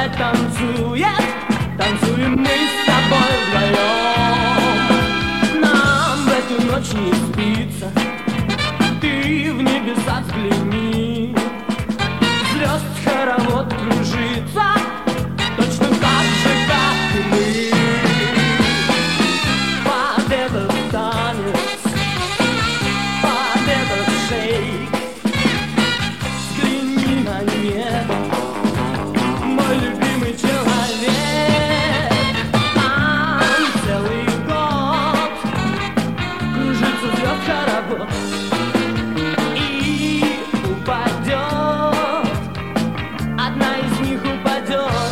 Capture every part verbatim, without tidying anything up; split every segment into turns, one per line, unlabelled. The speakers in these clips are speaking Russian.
опять танцует, танцуем мы с тобой вдвоем. Нам в эту ночь не спится, ты в небеса взгляни. Звезд хоровод кружится, точно так же, как и мы. Под этот танец, под этот шейк взгляни на небо, мой любимый человек. Там целый год кружится звезд хоровод, и упадет, одна из них упадет.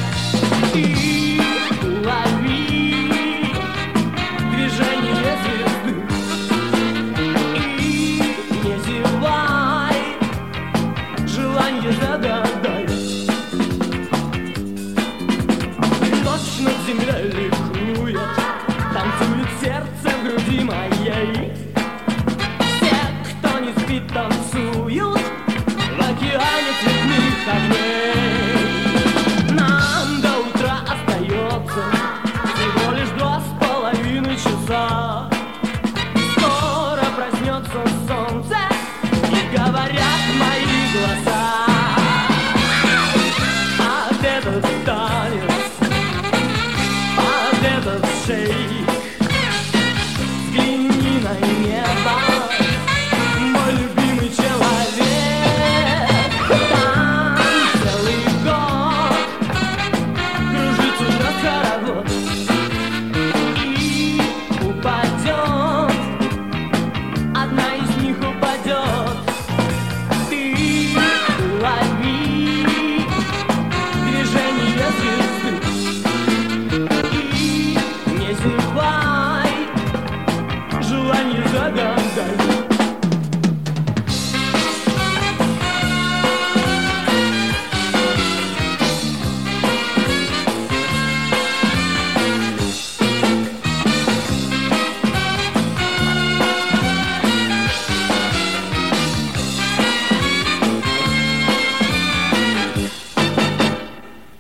И улови движение звезды, и не зевай, желание загадай. Ночь над землей ликует, танцует сердце в груди моей. Все, кто не спит, танцуют в океане цветных огней. Нам до утра остается всего лишь два с половиной часа. Скоро проснется солнце, и говорят мои глаза: от этот танец